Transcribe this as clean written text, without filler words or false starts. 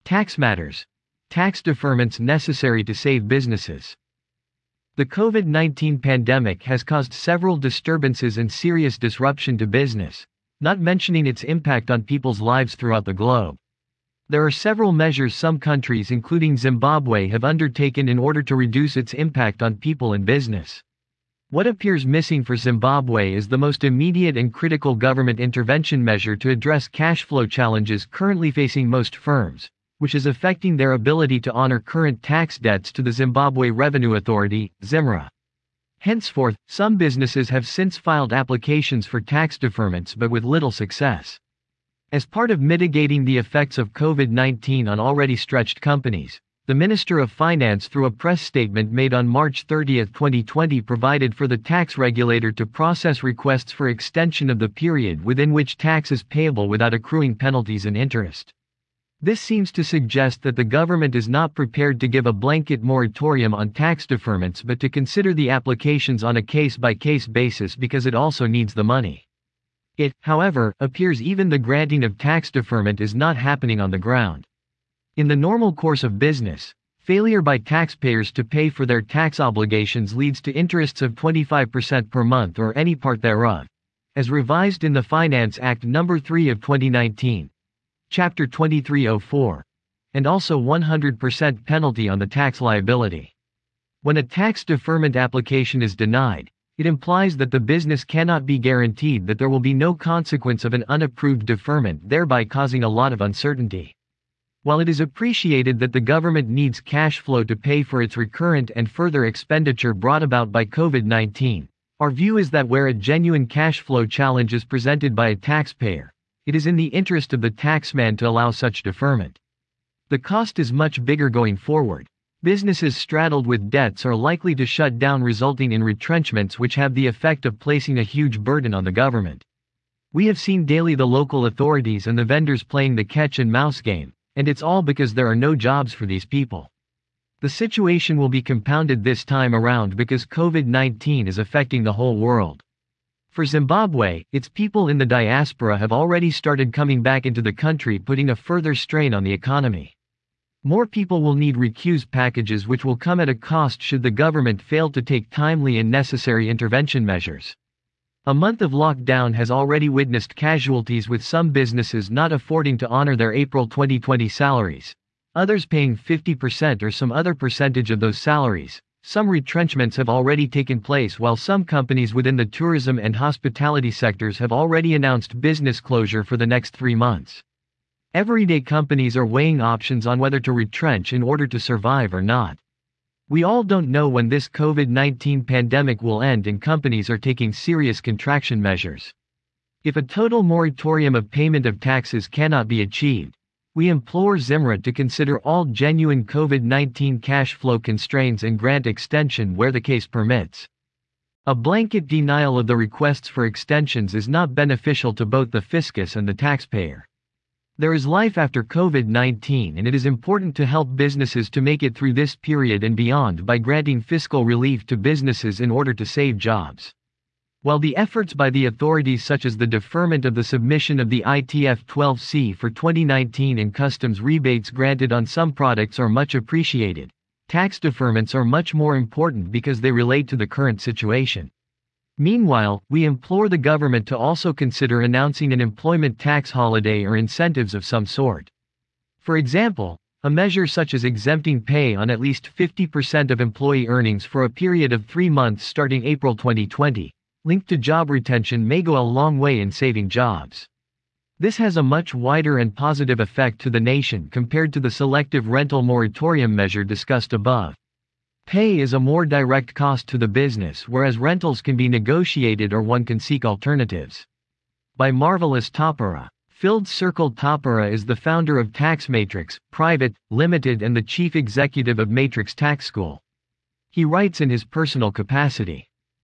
Tax matters. Tax deferments necessary to save businesses. The COVID-19 pandemic has caused several disturbances and serious disruption to business, not mentioning its impact on people's lives throughout the globe. There are several measures some countries including Zimbabwe have undertaken in order to reduce its impact on people and business. What appears missing for Zimbabwe is the most immediate and critical government intervention measure to address cash flow challenges currently facing most firms, which is affecting their ability to honor current tax debts to the Zimbabwe Revenue Authority, ZIMRA. Henceforth, some businesses have since filed applications for tax deferments but with little success. As part of mitigating the effects of COVID-19 on already stretched companies, the Minister of Finance through a press statement made on March 30, 2020 provided for the tax regulator to process requests for extension of the period within which tax is payable without accruing penalties and interest. This seems to suggest that the government is not prepared to give a blanket moratorium on tax deferments but to consider the applications on a case-by-case basis because it also needs the money. It, however, appears even the granting of tax deferment is not happening on the ground. In the normal course of business, failure by taxpayers to pay for their tax obligations leads to interests of 25% per month or any part thereof, as revised in the Finance Act No. 3 of 2019, Chapter 2304, and also 100% penalty on the tax liability. When a tax deferment application is denied, it implies that the business cannot be guaranteed that there will be no consequence of an unapproved deferment, thereby causing a lot of uncertainty. While it is appreciated that the government needs cash flow to pay for its recurrent and further expenditure brought about by COVID-19, our view is that where a genuine cash flow challenge is presented by a taxpayer, it is in the interest of the taxman to allow such deferment. The cost is much bigger going forward. Businesses straddled with debts are likely to shut down, resulting in retrenchments which have the effect of placing a huge burden on the government. We have seen daily the local authorities and the vendors playing the catch and mouse game, and it's all because there are no jobs for these people. The situation will be compounded this time around because COVID-19 is affecting the whole world. For Zimbabwe, its people in the diaspora have already started coming back into the country, putting a further strain on the economy. More people will need recuse packages, which will come at a cost should the government fail to take timely and necessary intervention measures. A month of lockdown has already witnessed casualties, with some businesses not affording to honor their April 2020 salaries, others paying 50% or some other percentage of those salaries. Some retrenchments have already taken place, while some companies within the tourism and hospitality sectors have already announced business closure for the next 3 months. Everyday companies are weighing options on whether to retrench in order to survive or not. We all don't know when this COVID-19 pandemic will end, and companies are taking serious contraction measures. If a total moratorium of payment of taxes cannot be achieved, we implore ZIMRA to consider all genuine COVID-19 cash flow constraints and grant extension where the case permits. A blanket denial of the requests for extensions is not beneficial to both the fiscus and the taxpayer. There is life after COVID-19, and it is important to help businesses to make it through this period and beyond by granting fiscal relief to businesses in order to save jobs. While the efforts by the authorities, such as the deferment of the submission of the ITF-12C for 2019 and customs rebates granted on some products, are much appreciated, tax deferments are much more important because they relate to the current situation. Meanwhile, we implore the government to also consider announcing an employment tax holiday or incentives of some sort. For example, a measure such as exempting pay on at least 50% of employee earnings for a period of 3 months starting April 2020, linked to job retention, may go a long way in saving jobs. This has a much wider and positive effect to the nation compared to the selective rental moratorium measure discussed above. Pay is a more direct cost to the business, whereas rentals can be negotiated or one can seek alternatives. By Marvelous Tapara. Filled Circle Tapara is the founder of Tax Matrix Private, Limited and the chief executive of Matrix Tax School. He writes in his personal capacity.